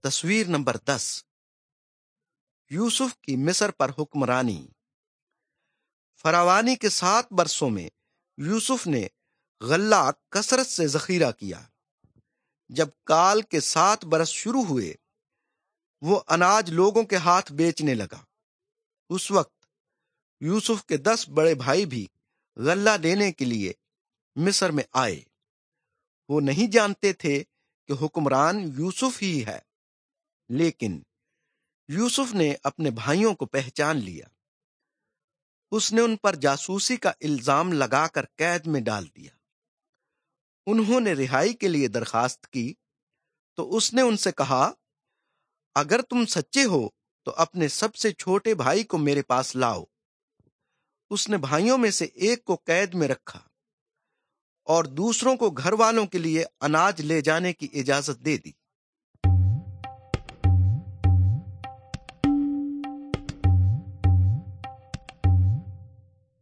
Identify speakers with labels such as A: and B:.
A: تصویر نمبر 10، یوسف کی مصر پر حکمرانی۔ فراوانی کے 7 برسوں میں یوسف نے غلہ کثرت سے ذخیرہ کیا۔ جب کال کے 7 برس شروع ہوئے، وہ اناج لوگوں کے ہاتھ بیچنے لگا۔ اس وقت یوسف کے 10 بڑے بھائی بھی غلہ لینے کے لیے مصر میں آئے۔ وہ نہیں جانتے تھے کہ حکمران یوسف ہی ہے، لیکن یوسف نے اپنے بھائیوں کو پہچان لیا۔ اس نے ان پر جاسوسی کا الزام لگا کر قید میں ڈال دیا۔ انہوں نے رہائی کے لیے درخواست کی تو اس نے ان سے کہا، اگر تم سچے ہو تو اپنے سب سے چھوٹے بھائی کو میرے پاس لاؤ۔ اس نے بھائیوں میں سے ایک کو قید میں رکھا اور دوسروں کو گھر والوں کے لیے اناج لے جانے کی اجازت دے دی۔